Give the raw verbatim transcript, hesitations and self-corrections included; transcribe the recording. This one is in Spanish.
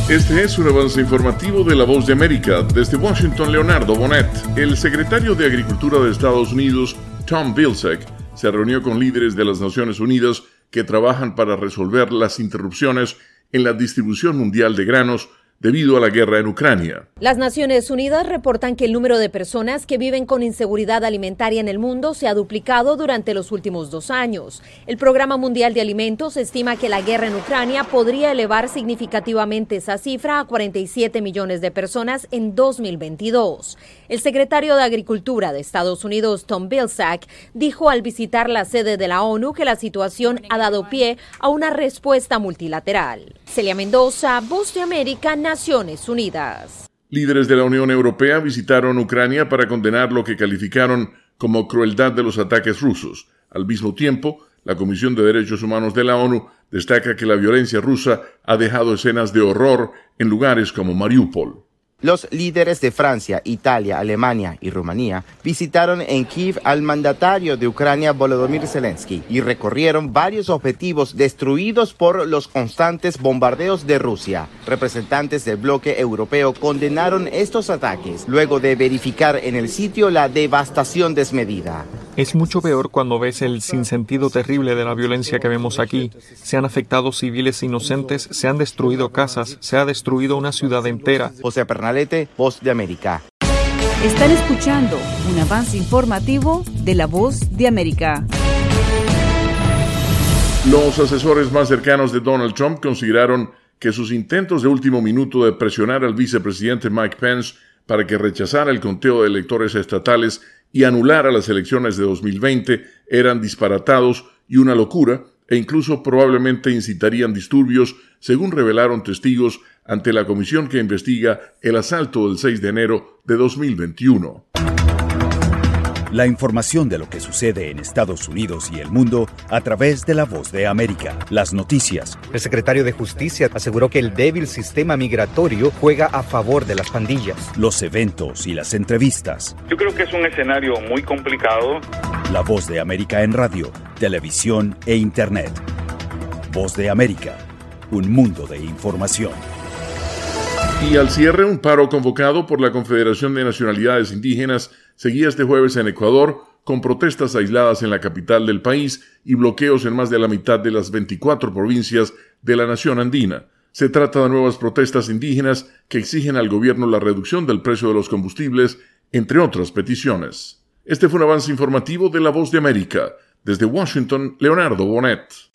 Este es un avance informativo de La Voz de América. Desde Washington, Leonardo Bonet. El secretario de Agricultura de Estados Unidos, Tom Vilsack, se reunió con líderes de las Naciones Unidas que trabajan para resolver las interrupciones en la distribución mundial de granos debido a la guerra en Ucrania. Las Naciones Unidas reportan que el número de personas que viven con inseguridad alimentaria en el mundo se ha duplicado durante los últimos dos años. El Programa Mundial de Alimentos estima que la guerra en Ucrania podría elevar significativamente esa cifra a cuarenta y siete millones de personas en dos mil veintidós. El secretario de Agricultura de Estados Unidos, Tom Vilsack, dijo al visitar la sede de la ONU que la situación ha dado pie a una respuesta multilateral. Celia Mendoza, Voz de América, Naciones Unidas. Líderes de la Unión Europea visitaron Ucrania para condenar lo que calificaron como crueldad de los ataques rusos. Al mismo tiempo, la Comisión de Derechos Humanos de la ONU destaca que la violencia rusa ha dejado escenas de horror en lugares como Mariupol. Los líderes de Francia, Italia, Alemania y Rumanía visitaron en Kiev al mandatario de Ucrania, Volodymyr Zelensky, y recorrieron varios objetivos destruidos por los constantes bombardeos de Rusia. Representantes del bloque europeo condenaron estos ataques luego de verificar en el sitio la devastación desmedida. Es mucho peor cuando ves el sinsentido terrible de la violencia que vemos aquí. Se han afectado civiles inocentes, se han destruido casas, se ha destruido una ciudad entera. José Pernalete, Voz de América. Están escuchando un avance informativo de La Voz de América. Los asesores más cercanos de Donald Trump consideraron que sus intentos de último minuto de presionar al vicepresidente Mike Pence para que rechazara el conteo de electores estatales y anulara las elecciones de dos mil veinte eran disparatados y una locura, e incluso probablemente incitarían disturbios, según revelaron testigos ante la comisión que investiga el asalto del seis de enero de dos mil veintiuno. La información de lo que sucede en Estados Unidos y el mundo a través de La Voz de América. Las noticias. El secretario de Justicia aseguró que el débil sistema migratorio juega a favor de las pandillas. Los eventos y las entrevistas. Yo creo que es un escenario muy complicado. La Voz de América en radio, televisión e internet. Voz de América, un mundo de información. Y al cierre, un paro convocado por la Confederación de Nacionalidades Indígenas seguía este jueves en Ecuador, con protestas aisladas en la capital del país y bloqueos en más de la mitad de las veinticuatro provincias de la nación andina. Se trata de nuevas protestas indígenas que exigen al gobierno la reducción del precio de los combustibles, entre otras peticiones. Este fue un avance informativo de La Voz de América. Desde Washington, Leonardo Bonet.